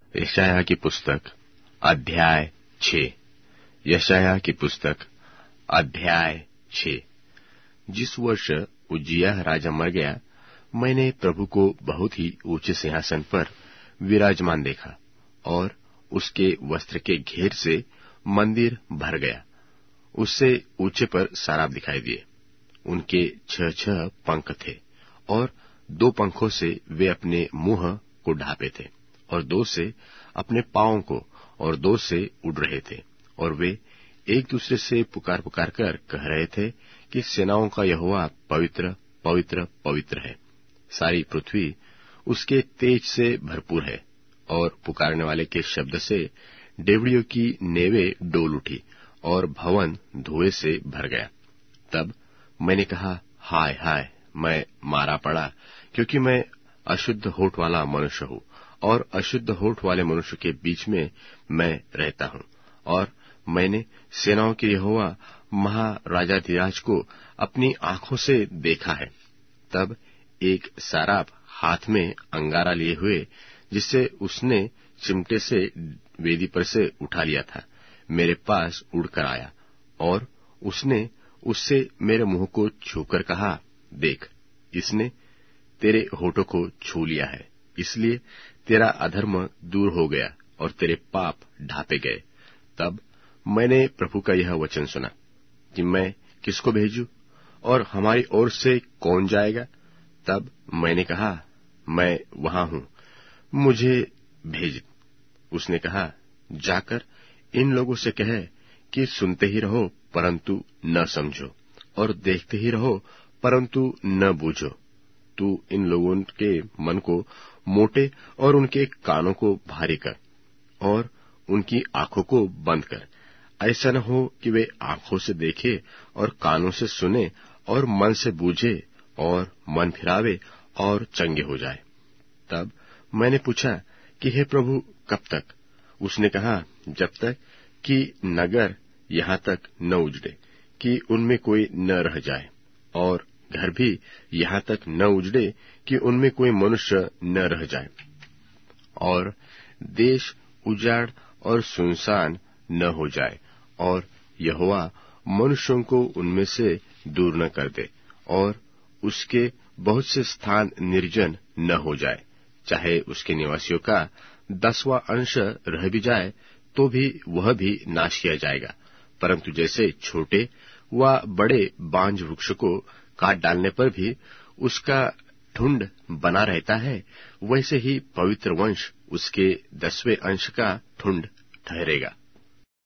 यशायाह की पुस्तक अध्याय 6। यशायाह की पुस्तक अध्याय 6। जिस वर्ष उज्जियाह राजा मर गया, मैंने प्रभु को बहुत ही ऊंचे सिंहासन पर विराजमान देखा, और उसके वस्त्र के घेर से मंदिर भर गया। उससे ऊंचे पर सराब दिखाई दिए। उनके 6 पंख थे, और 2 पंखों से वे अपने मुंह को ढांपे थे, और 2 से अपने पांवों को, और 2 से उड़ रहे थे। और वे एक दूसरे से पुकार पुकार कर कह रहे थे कि सेनाओं का यहोवा पवित्र पवित्र पवित्र है। सारी पृथ्वी उसके तेज से भरपूर है। और पुकारने वाले के शब्द से डेवढ़ियों की नेवें डोल उठी, और भवन धुएं से भर गया। तब मैंने कहा, हाय हाय, मैं मारा पड़ा, क्योंकि मैं अशुद्ध होठ वाला मनुष्य हूँ, और अशुद्ध होठ वाले मनुष्य के बीच में मैं रहता हूँ। और मैंने सेनाओं के यहोवा महाराजाधिराज को अपनी आंखों से देखा है। तब एक साराप हाथ में अंगारा लिए हुए, जिससे उसने चिमटे से वेदी पर से उठा लिया था, मेरे पास उड़कर आया, और उसने उससे मेरे मुंह को छूकर कहा, देख, इसने तेरे होठों को छू लिया है, इसलिए तेरा अधर्म दूर हो गया और तेरे पाप ढांपे गए। तब मैंने प्रभु का यह वचन सुना कि मैं किसको भेजूं, और हमारी ओर से कौन जाएगा? तब मैंने कहा, मैं वहां हूं, मुझे भेज। उसने कहा, जाकर इन लोगों से कह कि सुनते ही रहो परंतु न समझो, और देखते ही रहो परंतु न बूझो। तू इन लोगों के मन को मोटे और उनके कानों को भारी कर, और उनकी आंखों को बंद कर। ऐसा न हो कि वे आंखों से देखे और कानों से सुने और मन से बूझे और मन फिरावे और चंगे हो जाए। तब मैंने पूछा कि हे प्रभु, कब तक? उसने कहा, जब तक कि नगर यहाँ तक न उजड़े कि उनमें कोई न रह जाए, और घर भी यहाँ तक न उजड़े कि उनमें कोई मनुष्य न रह जाए, और देश उजाड़ और सुनसान न हो जाए, और यहोवा मनुष्यों को उनमें से दूर न कर दे, और उसके बहुत से स्थान निर्जन न हो जाए। चाहे उसके निवासियों का 10वां अंश रह भी जाए, तो भी वह भी नाश किया जाएगा। परंतु जैसे छोटे व बड़े बांज वृक्ष को काट डालने पर भी उसका ठुंड बना रहता है, वैसे ही पवित्र वंश उसके 10वें अंश का ठुंड ठहरेगा।